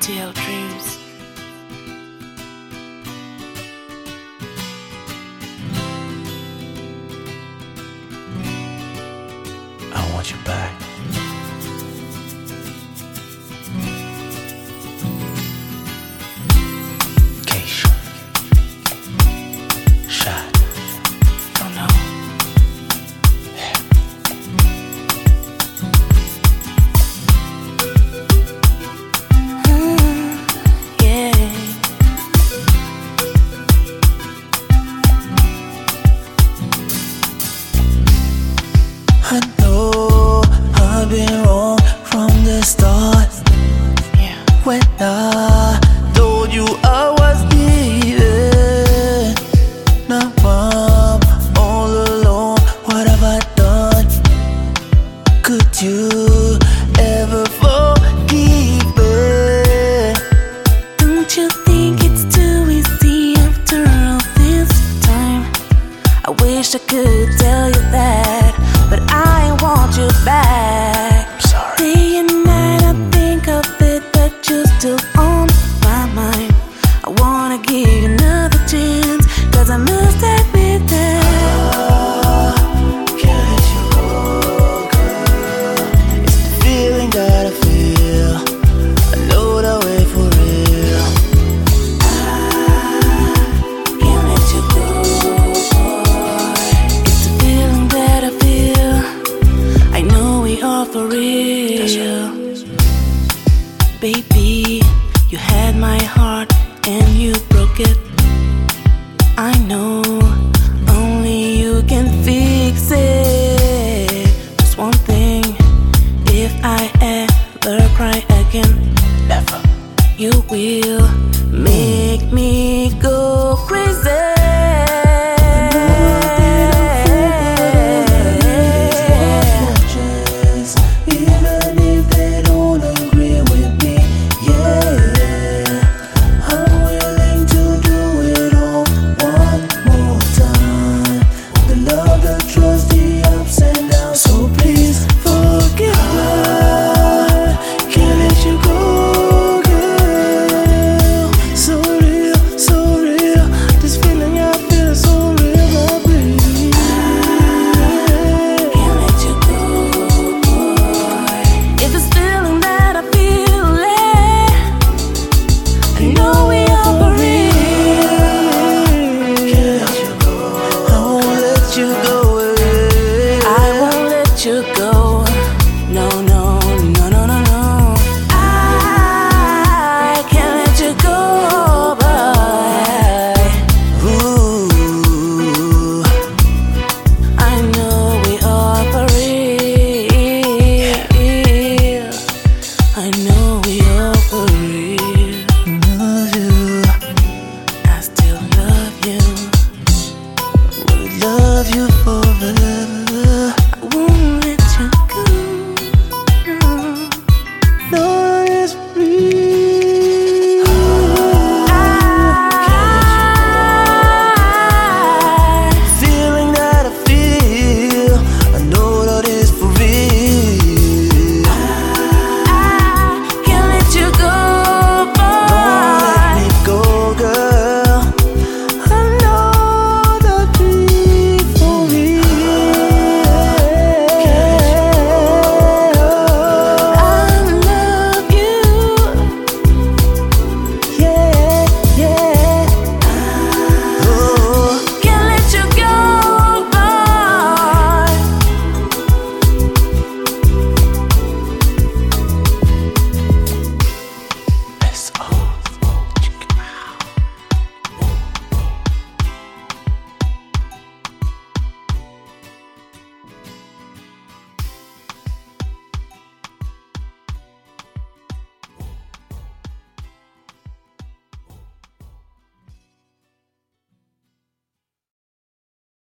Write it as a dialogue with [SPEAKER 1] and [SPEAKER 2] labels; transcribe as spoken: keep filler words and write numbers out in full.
[SPEAKER 1] T L Dreams.
[SPEAKER 2] I want you back. Keisha. Shot.
[SPEAKER 1] Oh no.
[SPEAKER 2] Yeah.
[SPEAKER 1] Mm, yeah.
[SPEAKER 2] I know I've been wrong from the start.
[SPEAKER 1] Yeah.
[SPEAKER 2] When I told you I was leaving, now I'm all alone. What have I done? Could you ever forgive me?
[SPEAKER 1] Don't you think it's too easy after all this time? I wish I could tell you that, but I want you back.
[SPEAKER 2] I'm sorry.
[SPEAKER 1] Day and night I think of it, but you're still on my mind. I wanna give you another chance, cause I must admit that
[SPEAKER 2] I can't let you go, girl. It's the feeling that I feel. I know that way for real.
[SPEAKER 1] I can't let you go, boy. It's the feeling that I feel. I know we are for real.